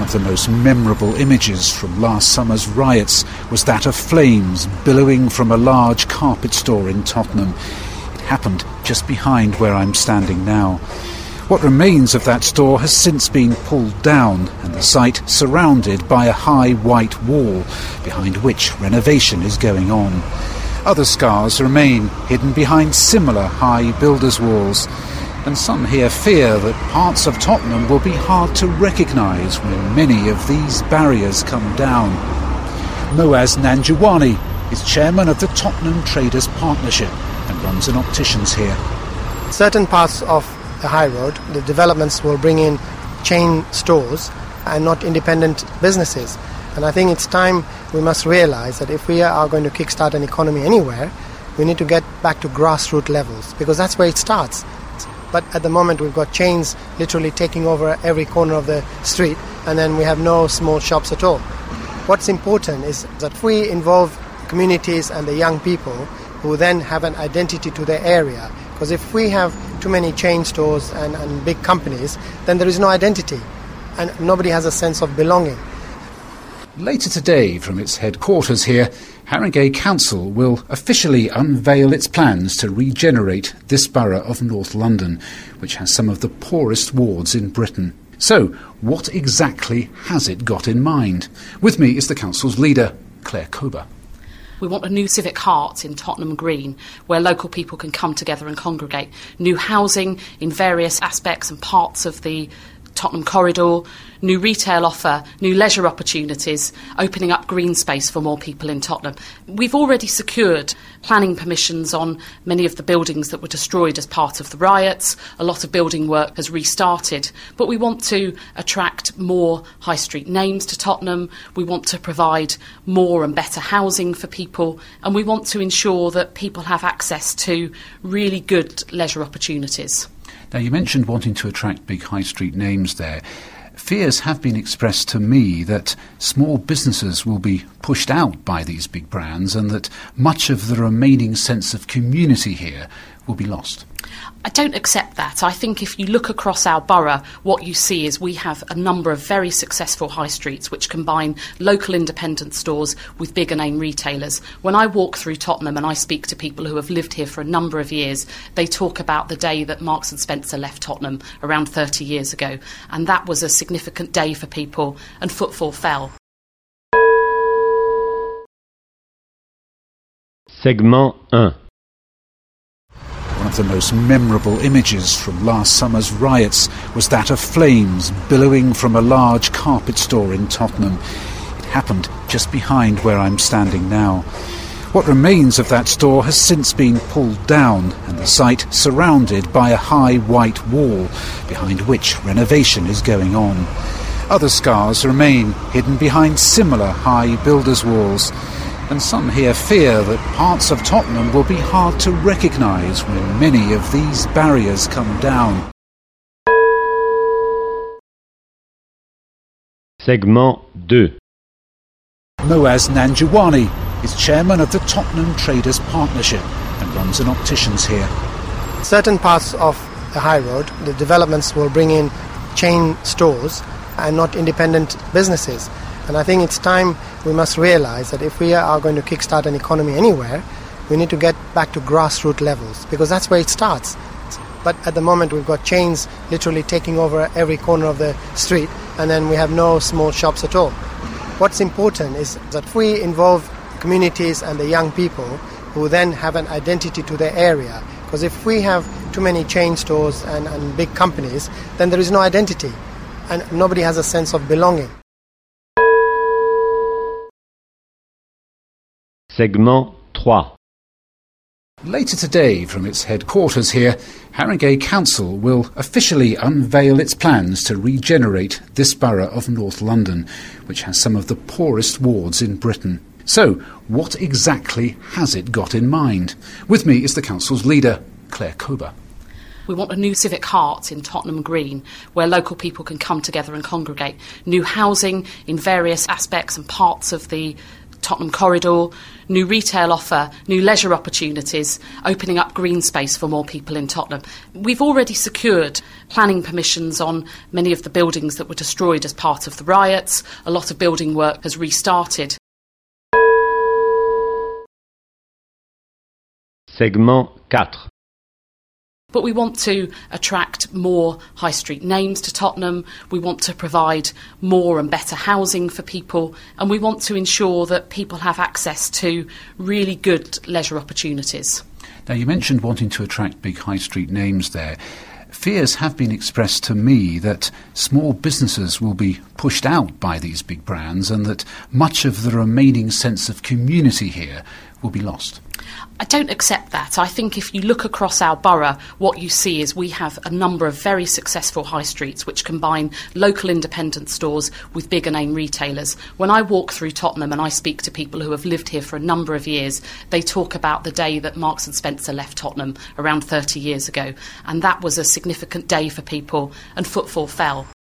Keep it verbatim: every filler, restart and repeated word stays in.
One of the most memorable images from last summer's riots was that of flames billowing from a large carpet store in Tottenham. It happened just behind where I'm standing now. What remains of that store has since been pulled down and the site surrounded by a high white wall, behind which renovation is going on. Other scars remain hidden behind similar high builders' walls, and some here fear that parts of Tottenham will be hard to recognise when many of these barriers come down. Moaz Nanjiwani is chairman of the Tottenham Traders Partnership and runs an opticians here. Certain parts of the high road, the developments will bring in chain stores and not independent businesses. And I think it's time we must realise that if we are going to kickstart an economy anywhere, we need to get back to grassroots levels, because that's where it starts. But at the moment we've got chains literally taking over every corner of the street, and then we have no small shops at all. What's important is that if we involve communities and the young people who then have an identity to their area, because if we have too many chain stores and, and big companies, then there is no identity and nobody has a sense of belonging. Later today, from its headquarters here, Haringey Council will officially unveil its plans to regenerate this borough of North London, which has some of the poorest wards in Britain. So, what exactly has it got in mind? With me is the council's leader, Claire Kober. We want a new civic heart in Tottenham Green, where local people can come together and congregate. New housing in various aspects and parts of the Tottenham corridor, new retail offer, new leisure opportunities, opening up green space for more people in Tottenham. We've already secured planning permissions on many of the buildings that were destroyed as part of the riots. A lot of building work has restarted, but we want to attract more high street names to Tottenham. We want to provide more and better housing for people, and we want to ensure that people have access to really good leisure opportunities. Now, you mentioned wanting to attract big high street names there. Fears have been expressed to me that small businesses will be pushed out by these big brands and that much of the remaining sense of community here will be lost. I don't accept that. I think if you look across our borough, what you see is we have a number of very successful high streets which combine local independent stores with bigger name retailers. When I walk through Tottenham and I speak to people who have lived here for a number of years, they talk about the day that Marks and Spencer left Tottenham around thirty years ago, and that was a significant day for people, and footfall fell. Segment one. One of the most memorable images from last summer's riots was that of flames billowing from a large carpet store in Tottenham. It happened just behind where I'm standing now. What remains of that store has since been pulled down and the site surrounded by a high white wall, behind which renovation is going on. Other scars remain hidden behind similar high builders' walls, and some here fear that parts of Tottenham will be hard to recognise when many of these barriers come down. Segment two. Moaz Nanjiwani is chairman of the Tottenham Traders Partnership and runs an opticians here. Certain parts of the high road, the developments will bring in chain stores and not independent businesses. And I think it's time we must realise that if we are going to kickstart an economy anywhere, we need to get back to grassroots levels, because that's where it starts. But at the moment we've got chains literally taking over every corner of the street, and then we have no small shops at all. What's important is that if we involve communities and the young people who then have an identity to their area, because if we have too many chain stores and, and big companies, then there is no identity and nobody has a sense of belonging. Segment three. Later today, from its headquarters here, Haringey Council will officially unveil its plans to regenerate this borough of North London, which has some of the poorest wards in Britain. So, what exactly has it got in mind? With me is the council's leader, Claire Kober. We want a new civic heart in Tottenham Green, where local people can come together and congregate. New housing in various aspects and parts of the Tottenham Corridor, new retail offer, new leisure opportunities, opening up green space for more people in Tottenham. We've already secured planning permissions on many of the buildings that were destroyed as part of the riots. A lot of building work has restarted. Segment quatre. But we want to attract more high street names to Tottenham, we want to provide more and better housing for people, and we want to ensure that people have access to really good leisure opportunities. Now, you mentioned wanting to attract big high street names there. Fears have been expressed to me that small businesses will be pushed out by these big brands and that much of the remaining sense of community here will be lost. I don't accept that. I think if you look across our borough, what you see is we have a number of very successful high streets which combine local independent stores with bigger name retailers. When I walk through Tottenham and I speak to people who have lived here for a number of years, they talk about the day that Marks and Spencer left Tottenham around thirty years ago, and that was a significant day for people, and footfall fell.